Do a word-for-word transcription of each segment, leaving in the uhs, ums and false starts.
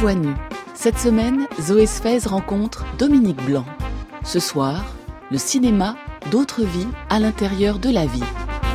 voix nue. Cette semaine, Zoé Sfez rencontre Dominique Blanc. Ce soir, le cinéma d'autres vies à l'intérieur de la vie.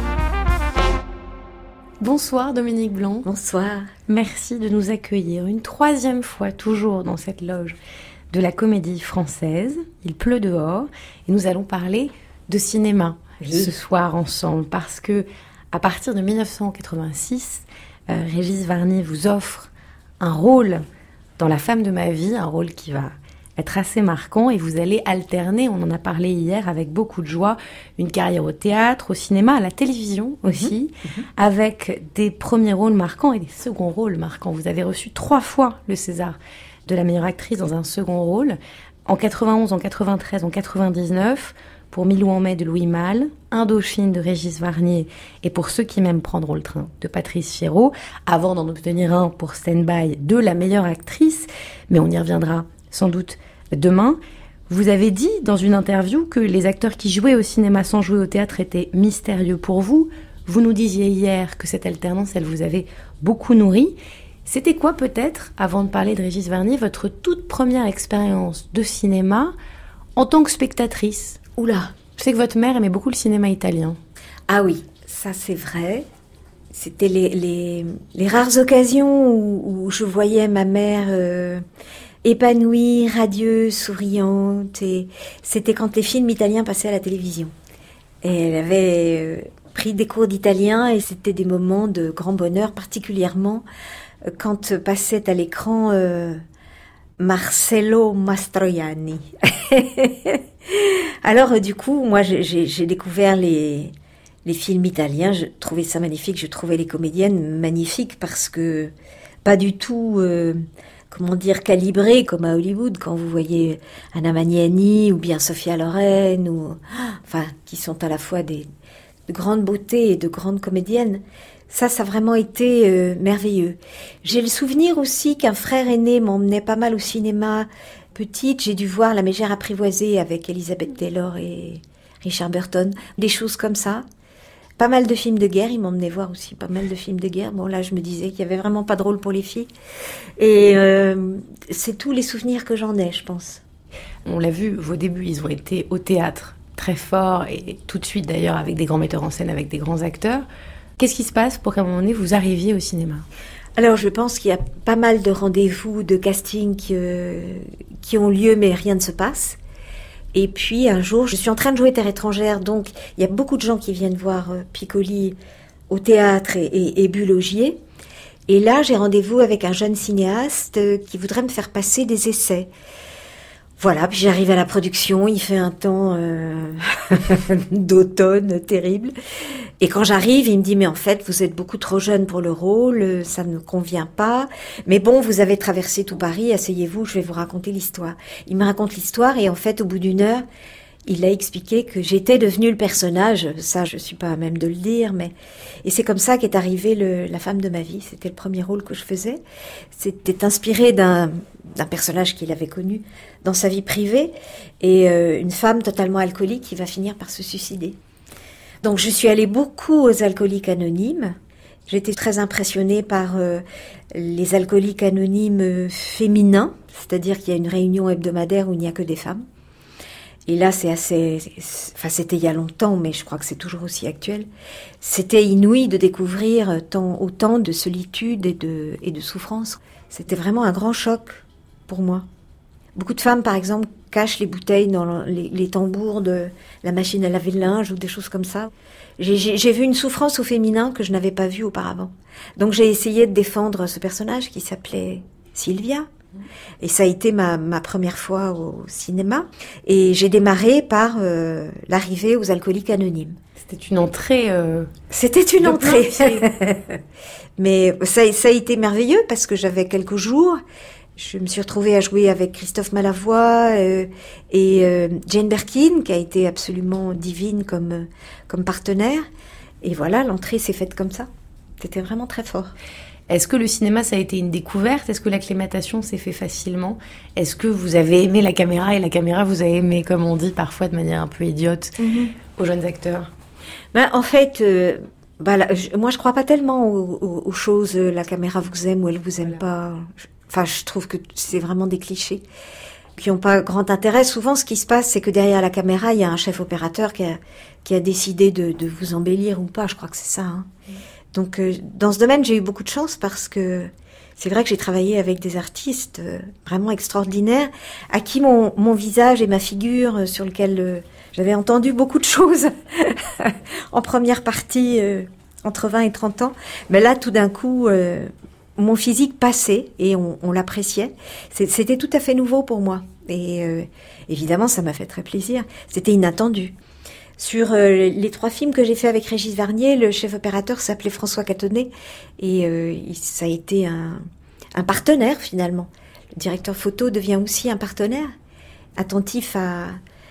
Bonsoir Dominique Blanc. Bonsoir. Merci de nous accueillir une troisième fois toujours dans cette loge de la Comédie Française. Il pleut dehors et nous allons parler de cinéma oui. ce soir ensemble parce que à partir de dix-neuf cent quatre-vingt-six, euh, Régis Varnier vous offre un rôle dans La femme de ma vie, un rôle qui va être assez marquant et vous allez alterner, on en a parlé hier avec beaucoup de joie, une carrière au théâtre, au cinéma, à la télévision aussi, mmh, mmh. avec des premiers rôles marquants et des seconds rôles marquants. Vous avez reçu trois fois le César de la meilleure actrice dans un second rôle, en quatre-vingt-onze, en quatre-vingt-treize, en quatre-vingt-dix-neuf, pour Milou en mai de Louis Malle, Indochine de Régis Varnier et Pour ceux qui m'aiment prendront le train de Patrice Chéreau, avant d'en obtenir un pour Stand By de la meilleure actrice, mais on y reviendra sans doute demain. Vous avez dit dans une interview que les acteurs qui jouaient au cinéma sans jouer au théâtre étaient mystérieux pour vous. Vous nous disiez hier que cette alternance, elle vous avait beaucoup nourri. C'était quoi peut-être, avant de parler de Régis Varnier, votre toute première expérience de cinéma en tant que spectatrice ? Oula, je sais que votre mère aimait beaucoup le cinéma italien. Ah oui, ça c'est vrai. C'était les, les, les rares occasions où, où je voyais ma mère euh, épanouie, radieuse, souriante. Et c'était quand les films italiens passaient à la télévision. Et elle avait euh, pris des cours d'italien et c'était des moments de grand bonheur, particulièrement euh, quand passait à l'écran euh, Marcello Mastroianni. Alors euh, du coup, moi j'ai, j'ai, j'ai découvert les, les films italiens, je trouvais ça magnifique, je trouvais les comédiennes magnifiques parce que pas du tout, euh, comment dire, calibrées comme à Hollywood, quand vous voyez Anna Magnani ou bien Sophia Loren, ou, enfin, qui sont à la fois des, de grandes beautés et de grandes comédiennes. Ça, ça a vraiment été euh, merveilleux. J'ai le souvenir aussi qu'un frère aîné m'emmenait pas mal au cinéma. Petite, j'ai dû voir La Mégère apprivoisée avec Elizabeth Taylor et Richard Burton, des choses comme ça. Pas mal de films de guerre, il m'emmenait voir aussi pas mal de films de guerre. Bon là, je me disais qu'il y avait vraiment pas de rôle pour les filles. Et euh, c'est tous les souvenirs que j'en ai, je pense. On l'a vu, vos débuts, ils ont été au théâtre, très forts, et tout de suite d'ailleurs avec des grands metteurs en scène, avec des grands acteurs. Qu'est-ce qui se passe pour qu'à un moment donné, vous arriviez au cinéma ? Alors, je pense qu'il y a pas mal de rendez-vous, de casting qui, euh, qui ont lieu, mais rien ne se passe. Et puis, un jour, je suis en train de jouer Terre étrangère, donc il y a beaucoup de gens qui viennent voir euh, Piccoli au théâtre et, et, et Bulogier. Et là, j'ai rendez-vous avec un jeune cinéaste euh, qui voudrait me faire passer des essais. Voilà, puis j'arrive à la production, il fait un temps euh, d'automne terrible. Et quand j'arrive, il me dit, mais en fait, vous êtes beaucoup trop jeune pour le rôle, ça ne convient pas. Mais bon, vous avez traversé tout Paris, asseyez-vous, je vais vous raconter l'histoire. Il me raconte l'histoire et en fait, au bout d'une heure, il a expliqué que j'étais devenue le personnage. Ça, je suis pas à même de le dire, mais... Et c'est comme ça qu'est arrivée le, la femme de ma vie. C'était le premier rôle que je faisais. C'était inspiré d'un, d'un personnage qu'il avait connu dans sa vie privée et euh, une femme totalement alcoolique qui va finir par se suicider. Donc je suis allée beaucoup aux alcooliques anonymes. J'étais très impressionnée par euh, les alcooliques anonymes féminins, c'est-à-dire qu'il y a une réunion hebdomadaire où il n'y a que des femmes. Et là, c'est assez... Enfin, c'était il y a longtemps, mais je crois que c'est toujours aussi actuel. C'était inouï de découvrir tant, autant de solitude et de, et de souffrance. C'était vraiment un grand choc pour moi. Beaucoup de femmes, par exemple, cachent les bouteilles dans les, les tambours de la machine à laver le linge ou des choses comme ça. J'ai, j'ai, j'ai vu une souffrance au féminin que je n'avais pas vue auparavant. Donc j'ai essayé de défendre ce personnage qui s'appelait Sylvia. Et ça a été ma, ma première fois au cinéma. Et j'ai démarré par euh, l'arrivée aux alcooliques anonymes. C'était une entrée... Euh, C'était une entrée. Mais ça, ça a été merveilleux parce que j'avais quelques jours. Je me suis retrouvée à jouer avec Christophe Malavoie euh, et euh, Jane Birkin, qui a été absolument divine comme, comme partenaire. Et voilà, l'entrée s'est faite comme ça. C'était vraiment très fort. Est-ce que le cinéma, ça a été une découverte ? Est-ce que l'acclimatation s'est fait facilement ? Est-ce que vous avez aimé la caméra et la caméra vous a aimé, comme on dit parfois de manière un peu idiote, mm-hmm. aux jeunes acteurs ? Ben, en fait, euh, bah, là, je, moi je crois pas tellement aux, aux, aux choses, la caméra vous aime ou elle vous aime voilà. pas. Enfin, je trouve que c'est vraiment des clichés qui n'ont pas grand intérêt. Souvent, ce qui se passe, c'est que derrière la caméra, il y a un chef opérateur qui a, qui a décidé de, de vous embellir ou pas. Je crois que c'est ça. Hein. Mmh. Donc, euh, dans ce domaine, j'ai eu beaucoup de chance parce que c'est vrai que j'ai travaillé avec des artistes euh, vraiment extraordinaires, à qui mon, mon visage et ma figure, euh, sur lequel euh, j'avais entendu beaucoup de choses en première partie, euh, entre vingt et trente ans. Mais là, tout d'un coup... Euh, mon physique passait et on, on l'appréciait. C'était tout à fait nouveau pour moi. Et euh, évidemment, ça m'a fait très plaisir. C'était inattendu. Sur euh, les trois films que j'ai fait avec Régis Varnier, le chef opérateur s'appelait François Catonnet. Et euh, ça a été un, un partenaire, finalement. Le directeur photo devient aussi un partenaire, attentif à...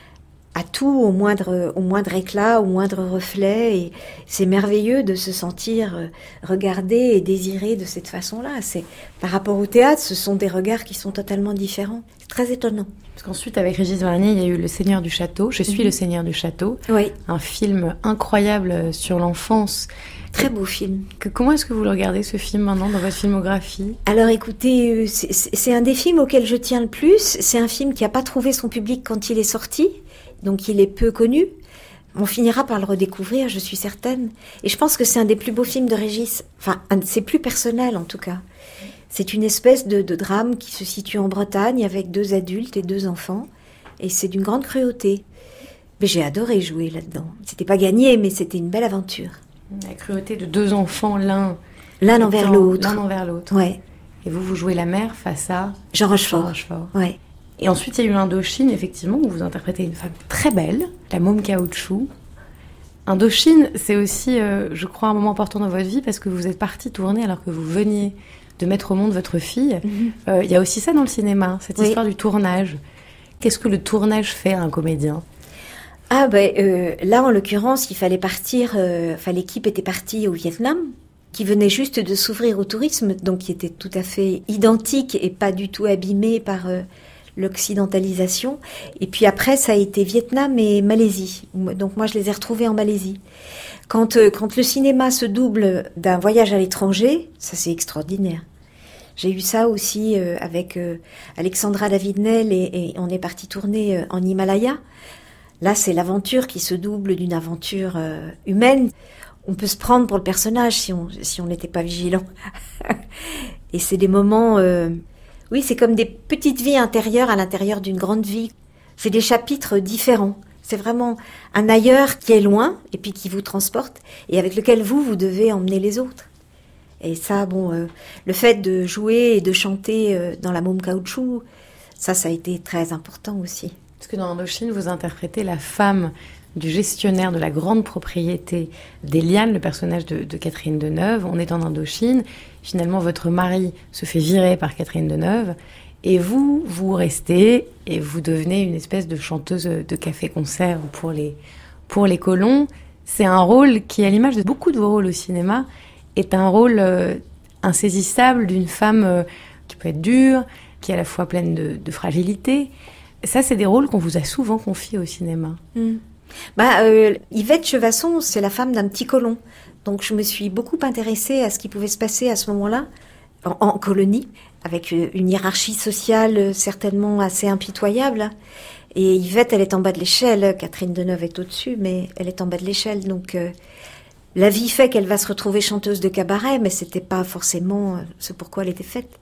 à tout, au moindre, au moindre éclat, au moindre reflet. Et c'est merveilleux de se sentir regardé et désiré de cette façon-là. C'est, par rapport au théâtre, ce sont des regards qui sont totalement différents. C'est très étonnant. Parce qu'ensuite, avec Régis Varnier, il y a eu Le Seigneur du Château. Je suis mmh. le Seigneur du Château. Oui. Un film incroyable sur l'enfance. Très beau film. Que, comment est-ce que vous le regardez, ce film, maintenant, dans votre filmographie ? Alors, écoutez, c'est, c'est un des films auxquels je tiens le plus. C'est un film qui n'a pas trouvé son public quand il est sorti. Donc il est peu connu. On finira par le redécouvrir, je suis certaine. Et je pense que c'est un des plus beaux films de Régis. Enfin, un de ses plus personnels en tout cas. C'est une espèce de, de drame qui se situe en Bretagne avec deux adultes et deux enfants. Et c'est d'une grande cruauté. Mais j'ai adoré jouer là-dedans. C'était pas gagné, mais c'était une belle aventure. La cruauté de deux enfants, l'un... L'un envers l'autre. L'un envers l'autre. Ouais. Et vous, vous jouez la mère face à... Jean Rochefort. Jean Rochefort. Ouais. Et ensuite, il y a eu Indochine, effectivement, où vous interprétez une femme très belle, la môme caoutchouc. Indochine, c'est aussi, euh, je crois, un moment important dans votre vie parce que vous êtes partie tourner alors que vous veniez de mettre au monde votre fille. Mm-hmm. Euh, il y a aussi ça dans le cinéma, cette oui. histoire du tournage. Qu'est-ce que le tournage fait à un comédien ? Ah ben euh, là, en l'occurrence, il fallait partir. Euh, enfin, l'équipe était partie au Vietnam, qui venait juste de s'ouvrir au tourisme, donc qui était tout à fait identique et pas du tout abîmé par euh, l'occidentalisation. Et puis après, ça a été Vietnam et Malaisie. Donc moi, je les ai retrouvés en Malaisie. Quand, euh, quand le cinéma se double d'un voyage à l'étranger, ça c'est extraordinaire. J'ai eu ça aussi euh, avec euh, Alexandra David-Nel et, et on est parti tourner euh, en Himalaya. Là, c'est l'aventure qui se double d'une aventure euh, humaine. On peut se prendre pour le personnage si on si on n'était pas vigilant. Et c'est des moments... Euh, oui, c'est comme des petites vies intérieures à l'intérieur d'une grande vie. C'est des chapitres différents. C'est vraiment un ailleurs qui est loin et puis qui vous transporte et avec lequel vous, vous devez emmener les autres. Et ça, bon, euh, le fait de jouer et de chanter euh, dans La Môme Caoutchouc, ça, ça a été très important aussi. Parce que dans Indochine, vous interprétez la femme du gestionnaire de la grande propriété d'Eliane, le personnage de, de Catherine Deneuve. On est en Indochine. Finalement, votre mari se fait virer par Catherine Deneuve. Et vous, vous restez et vous devenez une espèce de chanteuse de café-concert pour les, pour les colons. C'est un rôle qui, à l'image de beaucoup de vos rôles au cinéma, est un rôle euh, insaisissable d'une femme euh, qui peut être dure, qui est à la fois pleine de, de fragilité. Ça, c'est des rôles qu'on vous a souvent confiés au cinéma. Mmh. Bah, euh, Yvette Chevasson, c'est la femme d'un petit colon. Donc je me suis beaucoup intéressée à ce qui pouvait se passer à ce moment-là, en, en colonie, avec une hiérarchie sociale certainement assez impitoyable. Et Yvette, elle est en bas de l'échelle. Catherine Deneuve est au-dessus, mais elle est en bas de l'échelle. Donc euh, la vie fait qu'elle va se retrouver chanteuse de cabaret, mais c'était pas forcément ce pourquoi elle était faite.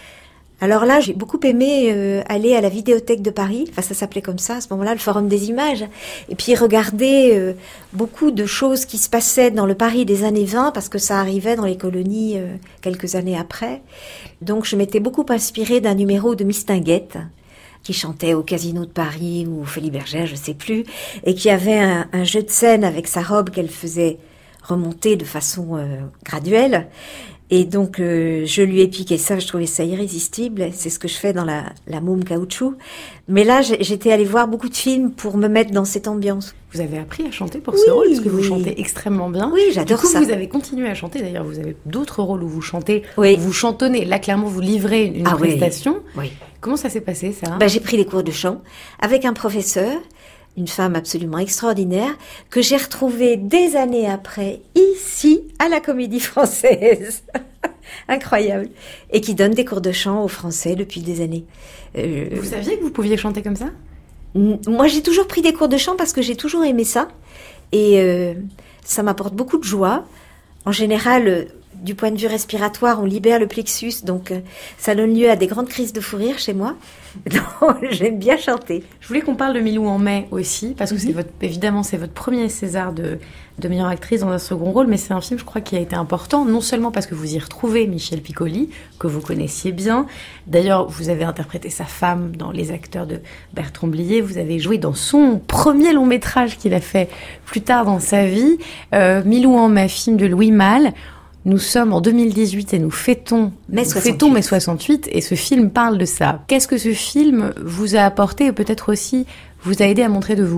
Alors là, j'ai beaucoup aimé euh, aller à la Vidéothèque de Paris, enfin ça s'appelait comme ça à ce moment-là, le Forum des Images, et puis regarder euh, beaucoup de choses qui se passaient dans le Paris des années vingt, parce que ça arrivait dans les colonies euh, quelques années après. Donc je m'étais beaucoup inspirée d'un numéro de Mistinguett, qui chantait au Casino de Paris ou au Folies Bergère, je sais plus, et qui avait un, un jeu de scène avec sa robe qu'elle faisait remonter de façon euh, graduelle. Et donc, euh, je lui ai piqué ça, je trouvais ça irrésistible. C'est ce que je fais dans la, la Môme Caoutchouc. Mais là, j'étais allée voir beaucoup de films pour me mettre dans cette ambiance. Vous avez appris à chanter pour oui, ce rôle, parce que oui. vous chantez extrêmement bien. Oui, j'adore du coup, ça. Vous avez continué à chanter. D'ailleurs, vous avez d'autres rôles où vous chantez, oui. où vous chantonnez. Là, clairement, vous livrez une ah, prestation. Oui. oui. Comment ça s'est passé, ça ? Ben, j'ai pris des cours de chant avec un professeur, une femme absolument extraordinaire, que j'ai retrouvée des années après, ici, à la Comédie Française. incroyable, et qui donne des cours de chant aux Français depuis des années. Euh, vous saviez que vous pouviez chanter comme ça ? Moi, j'ai toujours pris des cours de chant parce que j'ai toujours aimé ça, et euh, ça m'apporte beaucoup de joie. En général, euh, du point de vue respiratoire, on libère le plexus, donc euh, ça donne lieu à des grandes crises de fou rire chez moi. Donc, j'aime bien chanter. Je voulais qu'on parle de Milou en mai aussi, parce que oui. c'est votre, évidemment, c'est votre premier César de, de meilleure actrice dans un second rôle, mais c'est un film, je crois, qui a été important, non seulement parce que vous y retrouvez Michel Piccoli, que vous connaissiez bien. D'ailleurs, vous avez interprété sa femme dans Les Acteurs de Bertrand Blier. Vous avez joué dans son premier long métrage qu'il a fait plus tard dans sa vie, euh, Milou en mai, film de Louis Malle. Nous sommes en deux mille dix-huit et nous fêtons mai soixante-huit. Fêtons mai soixante-huit et ce film parle de ça. Qu'est-ce que ce film vous a apporté et peut-être aussi vous a aidé à montrer de vous ?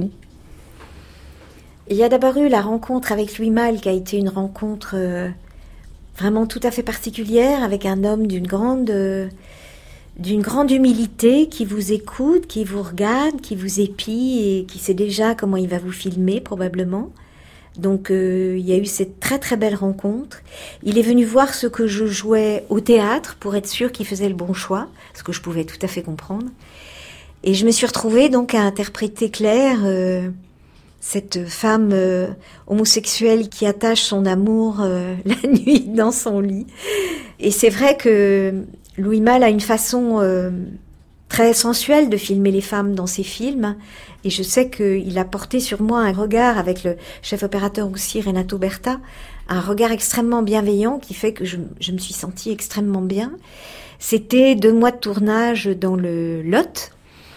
Il y a d'abord eu la rencontre avec Louis Malle qui a été une rencontre euh, vraiment tout à fait particulière avec un homme d'une grande, euh, d'une grande humilité qui vous écoute, qui vous regarde, qui vous épie et qui sait déjà comment il va vous filmer probablement. Donc euh, il y a eu cette très très belle rencontre. Il est venu voir ce que je jouais au théâtre pour être sûr qu'il faisait le bon choix, ce que je pouvais tout à fait comprendre. Et je me suis retrouvée donc à interpréter Claire, euh, cette femme euh, homosexuelle qui attache son amour euh, la nuit dans son lit. Et c'est vrai que Louis Malle a une façon euh, très sensuelle de filmer les femmes dans ses films. Et je sais qu'il a porté sur moi un regard avec le chef opérateur aussi, Renato Berta, un regard extrêmement bienveillant qui fait que je, je me suis sentie extrêmement bien. C'était deux mois de tournage dans le Lot.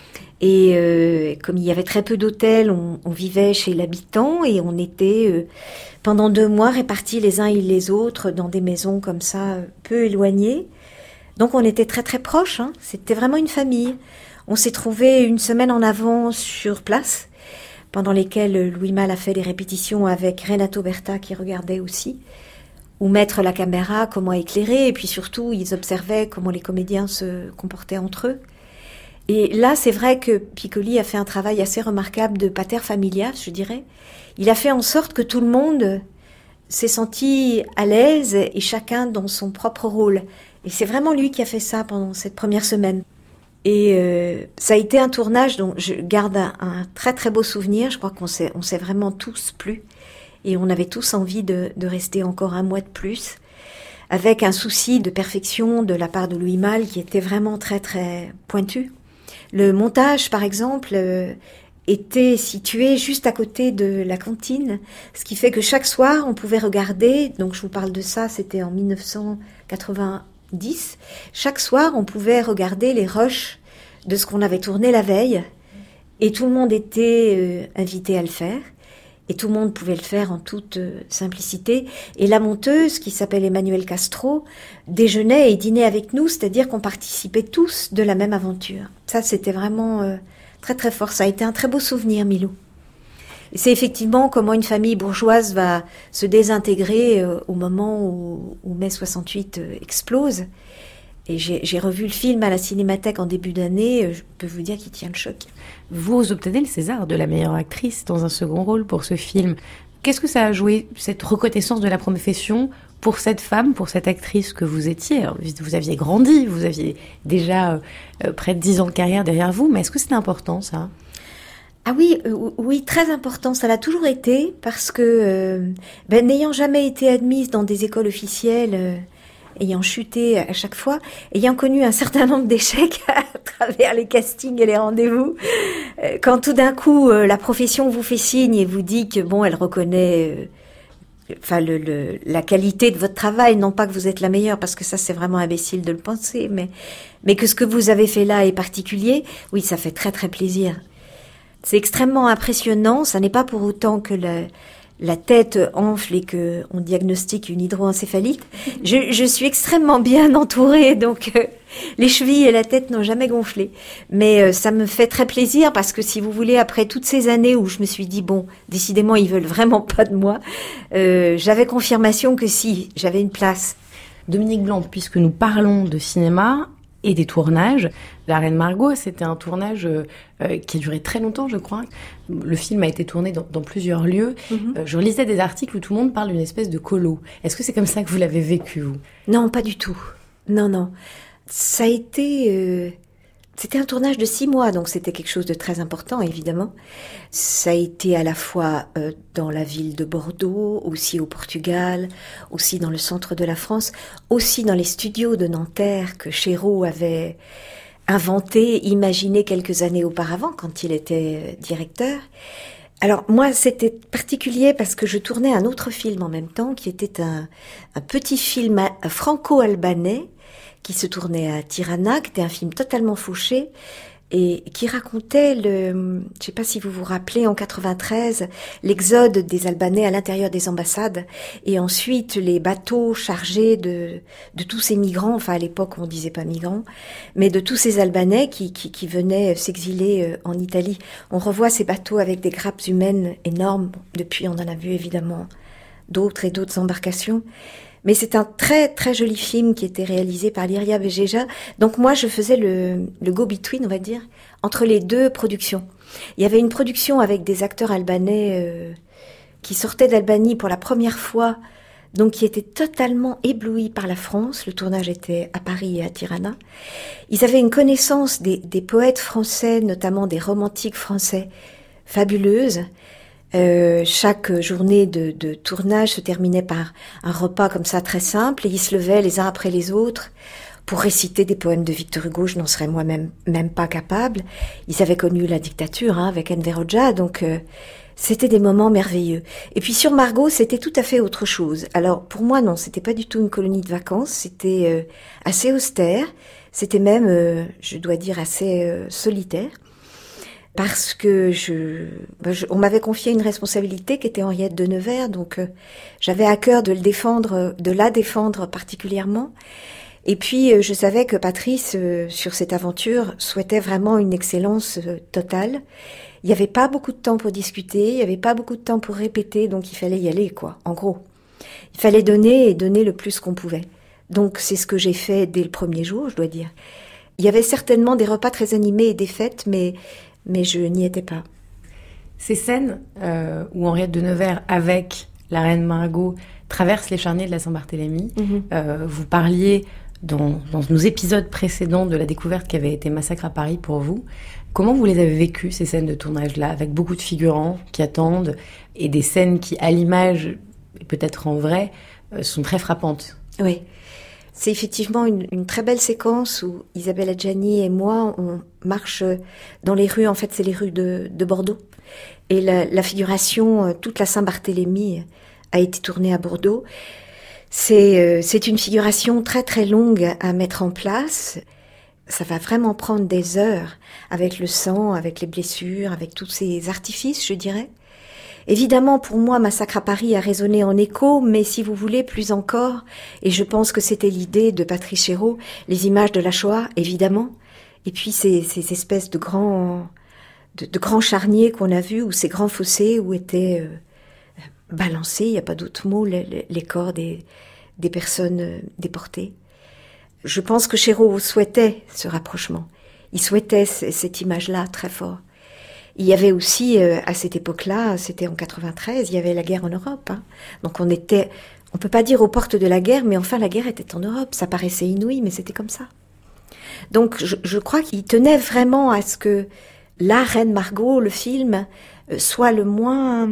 Et euh, comme il y avait très peu d'hôtels, on, on vivait chez l'habitant et on était euh, pendant deux mois répartis les uns et les autres dans des maisons comme ça, peu éloignées. Donc on était très très proches, hein. C'était vraiment une famille. On s'est trouvés une semaine en avance sur place, pendant lesquelles Louis Malle a fait des répétitions avec Renato Berta qui regardait aussi, où mettre la caméra, comment éclairer, et puis surtout ils observaient comment les comédiens se comportaient entre eux. Et là, c'est vrai que Piccoli a fait un travail assez remarquable de pater familias, je dirais. Il a fait en sorte que tout le monde s'est senti à l'aise et chacun dans son propre rôle. Et c'est vraiment lui qui a fait ça pendant cette première semaine. Et euh, ça a été un tournage dont je garde un, un très très beau souvenir. Je crois qu'on s'est, on s'est vraiment tous plu. Et on avait tous envie de, de rester encore un mois de plus. Avec un souci de perfection de la part de Louis Malle qui était vraiment très très pointu. Le montage, par exemple, euh, était situé juste à côté de la cantine. Ce qui fait que chaque soir, on pouvait regarder. Donc je vous parle de ça, c'était en dix-neuf cent quatre-vingt-dix. Chaque soir, on pouvait regarder les rushs de ce qu'on avait tourné la veille. Et tout le monde était euh, invité à le faire. Et tout le monde pouvait le faire en toute euh, simplicité. Et la monteuse, qui s'appelle Emmanuelle Castro, déjeunait et dînait avec nous, c'est-à-dire qu'on participait tous de la même aventure. Ça, c'était vraiment euh, très très fort. Ça a été un très beau souvenir, Milou. Et c'est effectivement comment une famille bourgeoise va se désintégrer euh, au moment où, où mai soixante-huit euh, explose. Et j'ai, j'ai revu le film à la Cinémathèque en début d'année, euh, je peux vous dire qu'il tient le choc. Vous obtenez le César de la meilleure actrice dans un second rôle pour ce film. Qu'est-ce que ça a joué, cette reconnaissance de la profession, pour cette femme, pour cette actrice que vous étiez? Alors, vous aviez grandi, vous aviez déjà euh, près de dix ans de carrière derrière vous, mais est-ce que c'est important, ça? Ah oui, euh, oui, très important. Ça l'a toujours été parce que, euh, ben, n'ayant jamais été admise dans des écoles officielles, euh, ayant chuté à chaque fois, ayant connu un certain nombre d'échecs à travers les castings et les rendez-vous, euh, quand tout d'un coup euh, la profession vous fait signe et vous dit que bon, elle reconnaît, euh, enfin le, le, la qualité de votre travail, non pas que vous êtes la meilleure, parce que ça c'est vraiment imbécile de le penser, mais mais que ce que vous avez fait là est particulier. Oui, ça fait très très plaisir. C'est extrêmement impressionnant. Ça n'est pas pour autant que la, la tête enfle et que on diagnostique une hydroencéphalite. Je, je suis extrêmement bien entourée, donc euh, les chevilles et la tête n'ont jamais gonflé. Mais euh, ça me fait très plaisir parce que si vous voulez, après toutes ces années où je me suis dit bon, décidément ils veulent vraiment pas de moi, euh, j'avais confirmation que si, j'avais une place. Dominique Blanc, puisque nous parlons de cinéma, et des tournages. La Reine Margot, c'était un tournage euh, qui a duré très longtemps, je crois. Le film a été tourné dans, dans plusieurs lieux. Mm-hmm. Euh, je lisais des articles où tout le monde parle d'une espèce de colo. Est-ce que c'est comme ça que vous l'avez vécu, vous ? Non, pas du tout. Non, non. Ça a été... Euh... C'était un tournage de six mois, donc c'était quelque chose de très important, évidemment. Ça a été à la fois euh, dans la ville de Bordeaux, aussi au Portugal, aussi dans le centre de la France, aussi dans les studios de Nanterre que Chéreau avait inventé, imaginé quelques années auparavant, quand il était directeur. Alors moi, c'était particulier parce que je tournais un autre film en même temps, qui était un, un petit film franco-albanais, qui se tournait à Tirana, qui était un film totalement fauché et qui racontait le, je sais pas si vous vous rappelez, en quatre-vingt-treize, l'exode des Albanais à l'intérieur des ambassades et ensuite les bateaux chargés de de tous ces migrants, enfin à l'époque on disait pas migrants, mais de tous ces Albanais qui qui, qui venaient s'exiler en Italie. On revoit ces bateaux avec des grappes humaines énormes. Depuis, on en a vu évidemment d'autres et d'autres embarcations. Mais c'est un très très joli film qui était réalisé par Liria Begeja. Donc moi je faisais le, le go-between, on va dire, entre les deux productions. Il y avait une production avec des acteurs albanais euh, qui sortaient d'Albanie pour la première fois, donc qui étaient totalement éblouis par la France. Le tournage était à Paris et à Tirana. Ils avaient une connaissance des, des poètes français, notamment des romantiques français, fabuleuse. Euh, chaque journée de, de tournage se terminait par un repas comme ça très simple et ils se levaient les uns après les autres pour réciter des poèmes de Victor Hugo. Je n'en serais moi-même même pas capable. Ils avaient connu la dictature hein, avec Enver Hoxha, donc euh, c'était des moments merveilleux. Et puis sur Margot, c'était tout à fait autre chose. Alors pour moi non, c'était pas du tout une colonie de vacances, c'était euh, assez austère, c'était même, euh, je dois dire, assez euh, solitaire. Parce que je, ben je, on m'avait confié une responsabilité qui était Henriette de Nevers, donc euh, j'avais à cœur de le défendre, de la défendre particulièrement. Et puis euh, je savais que Patrice, euh, sur cette aventure, souhaitait vraiment une excellence euh, totale. Il n'y avait pas beaucoup de temps pour discuter, il n'y avait pas beaucoup de temps pour répéter, donc il fallait y aller, quoi. En gros, il fallait donner et donner le plus qu'on pouvait. Donc c'est ce que j'ai fait dès le premier jour, je dois dire. Il y avait certainement des repas très animés et des fêtes, mais mais je n'y étais pas. Ces scènes euh, où Henriette de Nevers, avec la Reine Margot, traverse les charniers de la Saint-Barthélemy, mm-hmm. euh, vous parliez dans, dans nos épisodes précédents de la découverte qui avait été Massacre à Paris pour vous. Comment vous les avez vécues, ces scènes de tournage-là, avec beaucoup de figurants qui attendent, et des scènes qui, à l'image, et peut-être en vrai, euh, sont très frappantes? Oui. C'est effectivement une, une très belle séquence où Isabelle Adjani et moi, on marche dans les rues, en fait c'est les rues de, de Bordeaux. Et la, la figuration, toute la Saint-Barthélemy a été tournée à Bordeaux. C'est, c'est une figuration très très longue à mettre en place. Ça va vraiment prendre des heures avec le sang, avec les blessures, avec tous ces artifices, je dirais. Évidemment, pour moi, Massacre à Paris a résonné en écho, mais si vous voulez, plus encore, et je pense que c'était l'idée de Patrice Chéreau, les images de la Shoah, évidemment, et puis ces, ces espèces de grands, de, de grands charniers qu'on a vus, ou ces grands fossés où étaient euh, balancés, il n'y a pas d'autre mot, les, les corps des, des personnes déportées. Je pense que Chéreau souhaitait ce rapprochement. Il souhaitait c- cette image-là très fort. Il y avait aussi, euh, à cette époque-là, c'était en quatre-vingt-treize, il y avait la guerre en Europe. Hein. Donc on était, on peut pas dire aux portes de la guerre, mais enfin la guerre était en Europe. Ça paraissait inouï, mais c'était comme ça. Donc je, je crois qu'il tenait vraiment à ce que la Reine Margot, le film, euh, soit le moins,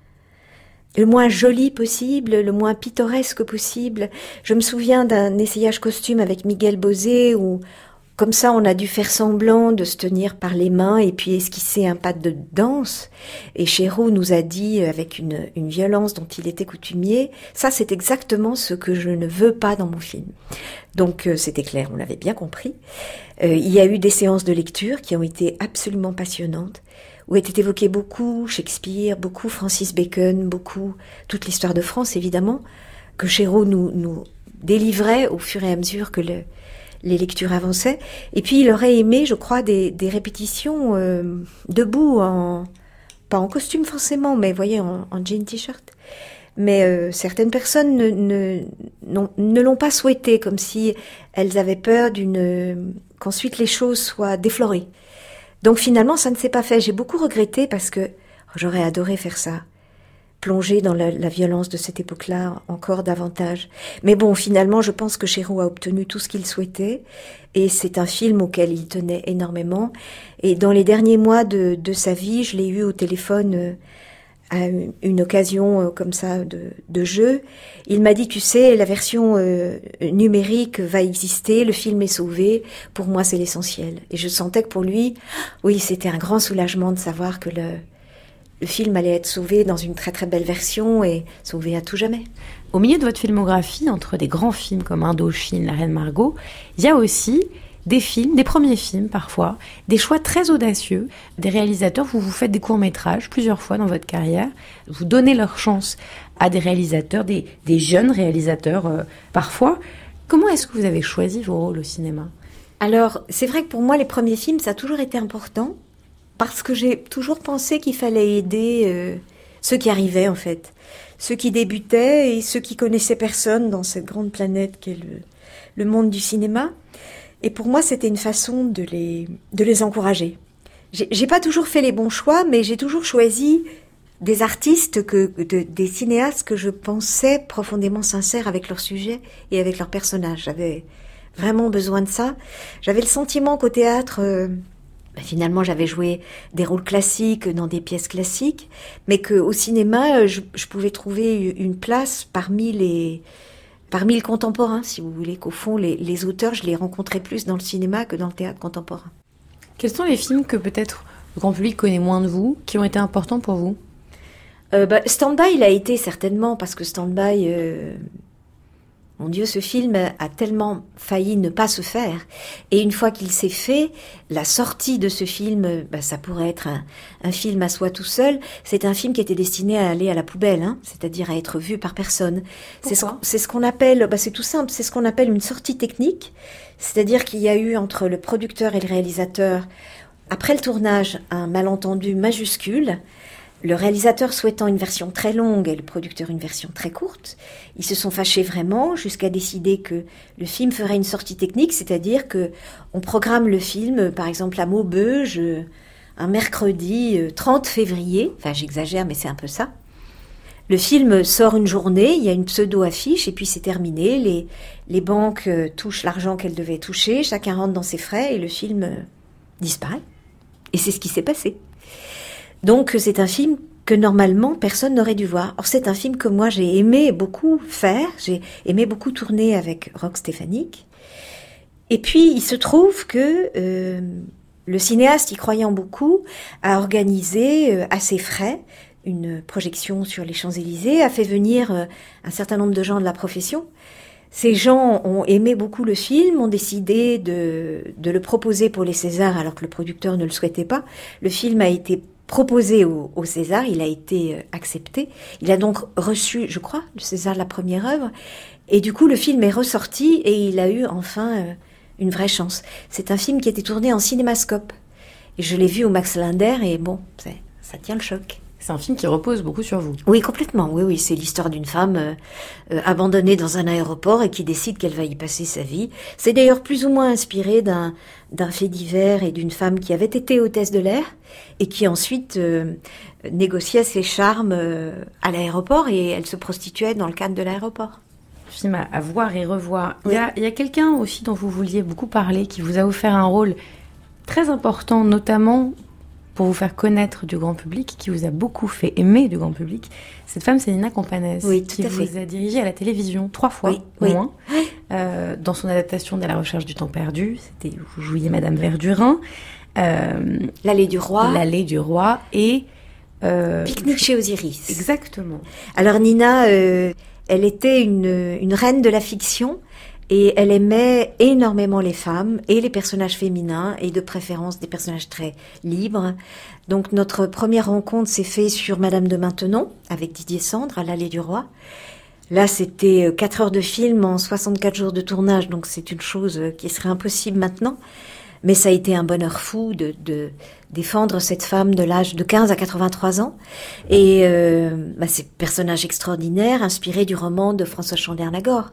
le moins joli possible, le moins pittoresque possible. Je me souviens d'un essayage costume avec Miguel Bosé où comme ça, on a dû faire semblant de se tenir par les mains et puis esquisser un pas de danse. Et Chéreau nous a dit, avec une, une violence dont il était coutumier, ça c'est exactement ce que je ne veux pas dans mon film. Donc euh, c'était clair, on l'avait bien compris. Euh, il y a eu des séances de lecture qui ont été absolument passionnantes, où était évoqué beaucoup Shakespeare, beaucoup Francis Bacon, beaucoup toute l'histoire de France évidemment, que Chéreau nous, nous délivrait au fur et à mesure que le les lectures avançaient. Et puis il aurait aimé, je crois, des, des répétitions euh, debout, en, pas en costume forcément, mais voyez, en, en jean t-shirt. mais euh, certaines personnes ne, ne, non, ne l'ont pas souhaité, comme si elles avaient peur d'une, qu'ensuite les choses soient déflorées. Donc finalement, ça ne s'est pas fait. J'ai beaucoup regretté parce que j'aurais adoré faire ça, plonger dans la, la violence de cette époque-là encore davantage. Mais bon, finalement, je pense que Chéreau a obtenu tout ce qu'il souhaitait, et c'est un film auquel il tenait énormément. Et dans les derniers mois de, de sa vie, je l'ai eu au téléphone euh, à une occasion euh, comme ça de, de jeu. Il m'a dit, tu sais, la version euh, numérique va exister, le film est sauvé, pour moi c'est l'essentiel. Et je sentais que pour lui, oui, c'était un grand soulagement de savoir que le, le film allait être sauvé dans une très très belle version et sauvé à tout jamais. Au milieu de votre filmographie, entre des grands films comme Indochine, La Reine Margot, il y a aussi des films, des premiers films parfois, des choix très audacieux, des réalisateurs, vous vous faites des courts-métrages plusieurs fois dans votre carrière, vous donnez leur chance à des réalisateurs, des, des jeunes réalisateurs euh, parfois. Comment est-ce que vous avez choisi vos rôles au cinéma ? Alors, c'est vrai que pour moi, les premiers films, ça a toujours été important, parce que j'ai toujours pensé qu'il fallait aider euh, ceux qui arrivaient en fait, ceux qui débutaient et ceux qui connaissaient personne dans cette grande planète qu'est le, le monde du cinéma. Et pour moi, c'était une façon de les, de les encourager. J'ai, j'ai pas toujours fait les bons choix, mais j'ai toujours choisi des artistes, que, de, des cinéastes que je pensais profondément sincères avec leur sujet et avec leur personnage. J'avais vraiment besoin de ça. J'avais le sentiment qu'au théâtre, euh, ben finalement, j'avais joué des rôles classiques dans des pièces classiques, mais qu'au cinéma, je, je pouvais trouver une place parmi les... Parmi les contemporains, si vous voulez, qu'au fond, les, les auteurs, je les rencontrais plus dans le cinéma que dans le théâtre contemporain. Quels sont les films que peut-être le grand public connaît moins de vous, qui ont été importants pour vous ? euh, bah, Stand-by, il a été certainement, parce que Stand-by, euh, mon Dieu, ce film a tellement failli ne pas se faire. Et une fois qu'il s'est fait, la sortie de ce film, bah, ça pourrait être un, un film à soi tout seul. C'est un film qui était destiné à aller à la poubelle, hein, c'est-à-dire à être vu par personne. C'est ce, c'est ce qu'on appelle, bah, c'est tout simple, c'est ce qu'on appelle une sortie technique. C'est-à-dire qu'il y a eu entre le producteur et le réalisateur, après le tournage, un malentendu majuscule. Le réalisateur souhaitant une version très longue et le producteur une version très courte, ils se sont fâchés vraiment jusqu'à décider que le film ferait une sortie technique, c'est-à-dire que on programme le film, par exemple à Maubeuge, un mercredi trente février, enfin j'exagère mais c'est un peu ça. Le film sort une journée, il y a une pseudo-affiche et puis c'est terminé, les, les banques touchent l'argent qu'elles devaient toucher, chacun rentre dans ses frais et le film disparaît. Et c'est ce qui s'est passé. Donc c'est un film que normalement personne n'aurait dû voir. Or c'est un film que moi j'ai aimé beaucoup faire, j'ai aimé beaucoup tourner avec Roch Stefánik. Et puis il se trouve que euh, le cinéaste, y croyant beaucoup, a organisé euh, à ses frais une projection sur les Champs-Élysées, a fait venir euh, un certain nombre de gens de la profession. Ces gens ont aimé beaucoup le film, ont décidé de, de le proposer pour les Césars alors que le producteur ne le souhaitait pas. Le film a été proposé au, au César, il a été euh, accepté. Il a donc reçu, je crois, le César de la première œuvre. Et du coup, le film est ressorti et il a eu enfin euh, une vraie chance. C'est un film qui a été tourné en cinémascope. Et je l'ai vu au Max Linder et bon, c'est, ça tient le choc. C'est un film qui repose beaucoup sur vous. Oui, complètement. Oui, oui, c'est l'histoire d'une femme euh, euh, abandonnée dans un aéroport et qui décide qu'elle va y passer sa vie. C'est d'ailleurs plus ou moins inspiré d'un, d'un fait divers et d'une femme qui avait été hôtesse de l'air et qui ensuite euh, négociait ses charmes euh, à l'aéroport et elle se prostituait dans le cadre de l'aéroport. Film à, à voir et revoir. Oui. Il y a, il y a quelqu'un aussi dont vous vouliez beaucoup parler, qui vous a offert un rôle très important, notamment pour vous faire connaître du grand public, qui vous a beaucoup fait aimer du grand public. Cette femme, c'est Nina Campanès, oui, tout qui à vous fait. a dirigé à la télévision trois fois, oui, au oui. moins. Euh, dans son adaptation d'À la recherche du temps perdu, c'était, vous jouiez Madame Verdurin. Euh, L'allée du roi. L'allée du roi et... Euh, Pique-nique chez Osiris. Exactement. Alors Nina, euh, elle était une, une reine de la fiction et elle aimait énormément les femmes et les personnages féminins et de préférence des personnages très libres. Donc notre première rencontre s'est faite sur Madame de Maintenon avec Didier Sandre à l'Allée du Roi. Là, c'était quatre heures de film en soixante-quatre jours de tournage, donc c'est une chose qui serait impossible maintenant. Mais ça a été un bonheur fou de, de défendre cette femme de l'âge de quinze à quatre-vingt-trois ans. Et euh, bah, c'est un personnage extraordinaire, inspiré du roman de François Chandernagor.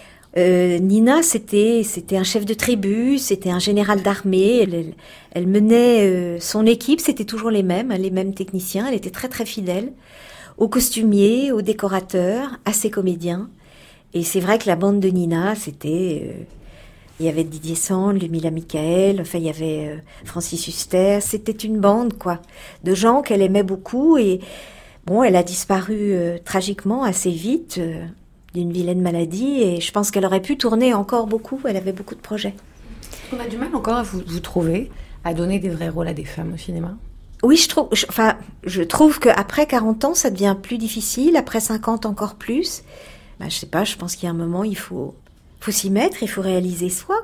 Euh, Nina, c'était c'était un chef de tribu, c'était un général d'armée. Elle, elle, elle menait euh, son équipe, c'était toujours les mêmes, les mêmes techniciens. Elle était très très fidèle aux costumiers, aux décorateurs, à ses comédiens. Et c'est vrai que la bande de Nina, c'était... Euh, il y avait Didier Sand, Lumila Michael, enfin il y avait euh, Francis Huster. C'était une bande, quoi, de gens qu'elle aimait beaucoup. Et bon, elle a disparu euh, tragiquement assez vite euh, d'une vilaine maladie. Et je pense qu'elle aurait pu tourner encore beaucoup. Elle avait beaucoup de projets. On a du mal encore à vous, vous trouver, à donner des vrais rôles à des femmes au cinéma. Oui, je trouve, je, enfin, je trouve qu'après quarante ans, ça devient plus difficile. Après cinquante, encore plus. Ben, je sais pas, je pense qu'il y a un moment, il faut, faut s'y mettre, il faut réaliser soi.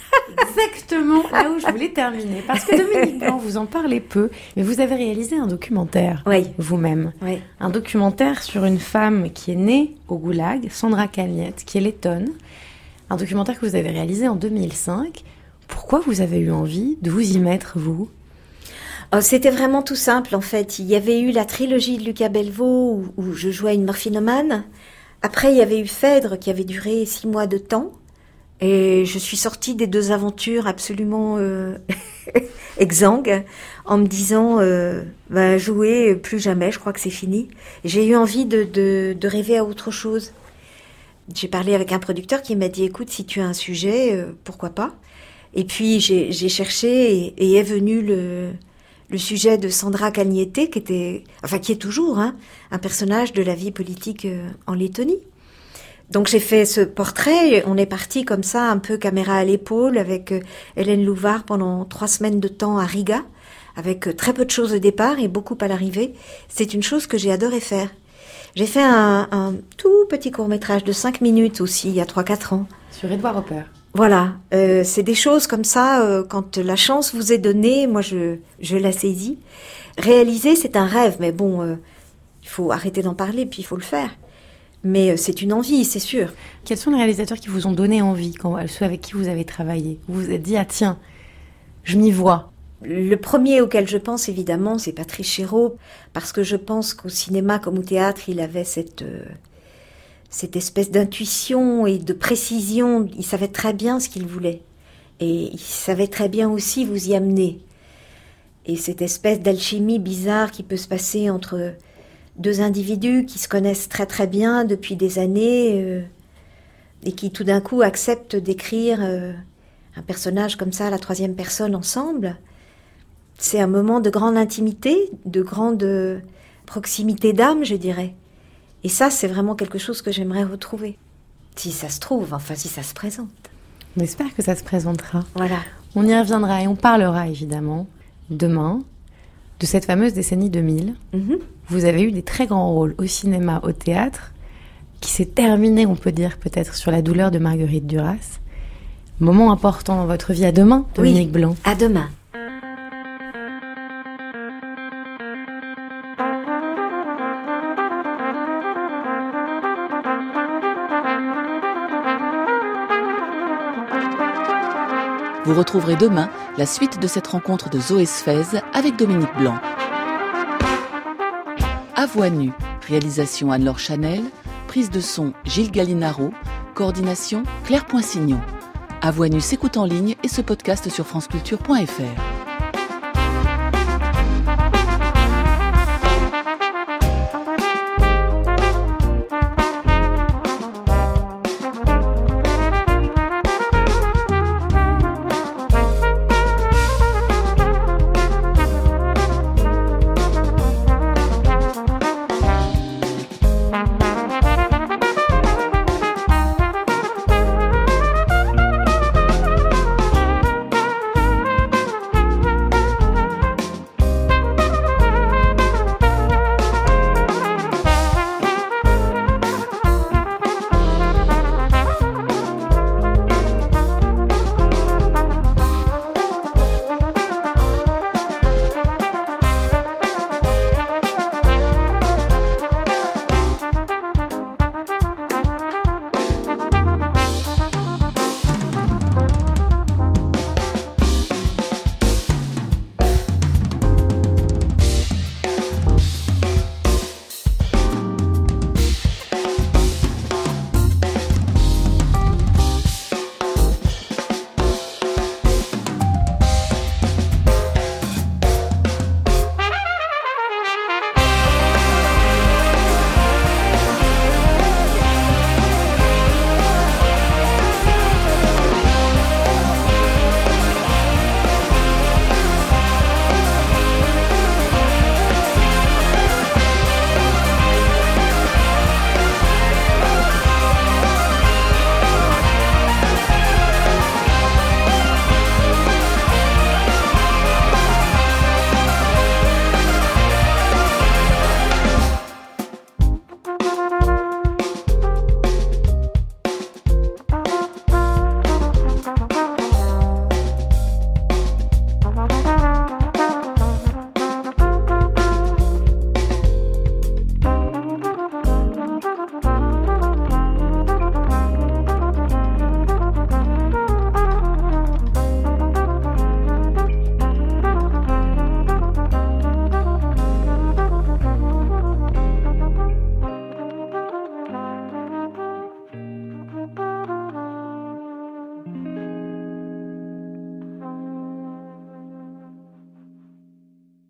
Exactement là où je voulais terminer. Parce que Dominique Blanc, vous en parlez peu, mais vous avez réalisé un documentaire, oui. vous-même. Oui. Un documentaire sur une femme qui est née au Goulag, Sandra Kalniete, qui est lettonne. Un documentaire que vous avez réalisé en deux mille cinq. Pourquoi vous avez eu envie de vous y mettre, vous ? Oh, c'était vraiment tout simple, en fait. Il y avait eu la trilogie de Lucas Belvaux, où, où je jouais une morphinomane. Après, il y avait eu Phèdre, qui avait duré six mois de temps. Et je suis sortie des deux aventures absolument euh, exsangues, en me disant, euh, bah, jouer plus jamais, je crois que c'est fini. J'ai eu envie de, de, de rêver à autre chose. J'ai parlé avec un producteur qui m'a dit, écoute, si tu as un sujet, euh, pourquoi pas. Et puis, j'ai, j'ai cherché et, et est venu le... le sujet de Sandra Kalniete, qui était, enfin qui est toujours hein, un personnage de la vie politique euh, en Lettonie. Donc j'ai fait ce portrait, on est parti comme ça, un peu caméra à l'épaule, avec euh, Hélène Louvard pendant trois semaines de temps à Riga, avec euh, très peu de choses au départ et beaucoup à l'arrivée. C'est une chose que j'ai adoré faire. J'ai fait un, un tout petit court-métrage de cinq minutes aussi, il y a trois quatre ans. Sur Edouard Hopper. Voilà, euh, c'est des choses comme ça, euh, quand la chance vous est donnée, moi je, je la saisis. Réaliser, c'est un rêve, mais bon, euh, il faut arrêter d'en parler, puis il faut le faire. Mais euh, c'est une envie, c'est sûr. Quels sont les réalisateurs qui vous ont donné envie, quand, ceux avec qui vous avez travaillé ? Vous vous êtes dit, ah tiens, je m'y vois. Le premier auquel je pense, évidemment, c'est Patrice Chéreau, parce que je pense qu'au cinéma comme au théâtre, il avait cette... Euh, cette espèce d'intuition et de précision. Il savait très bien ce qu'il voulait. Et il savait très bien aussi vous y amener. Et cette espèce d'alchimie bizarre qui peut se passer entre deux individus qui se connaissent très très bien depuis des années euh, et qui tout d'un coup acceptent d'écrire euh, un personnage comme ça à la troisième personne ensemble. C'est un moment de grande intimité, de grande proximité d'âme, je dirais. Et ça, c'est vraiment quelque chose que j'aimerais retrouver. Si ça se trouve, enfin, si ça se présente. On espère que ça se présentera. Voilà. On y reviendra et on parlera, évidemment, demain, de cette fameuse décennie deux mille. Mm-hmm. Vous avez eu des très grands rôles au cinéma, au théâtre, qui s'est terminé, on peut dire, peut-être, sur La douleur de Marguerite Duras. Moment important dans votre vie. À demain, Dominique oui, Blanc. À demain. Vous retrouverez demain la suite de cette rencontre de Zoé Sfez avec Dominique Blanc. À voix nue, réalisation Anne-Laure Chanel, prise de son Gilles Gallinaro, coordination Claire Poinsignon. À voix nue s'écoute en ligne et se podcast sur franceculture point f r.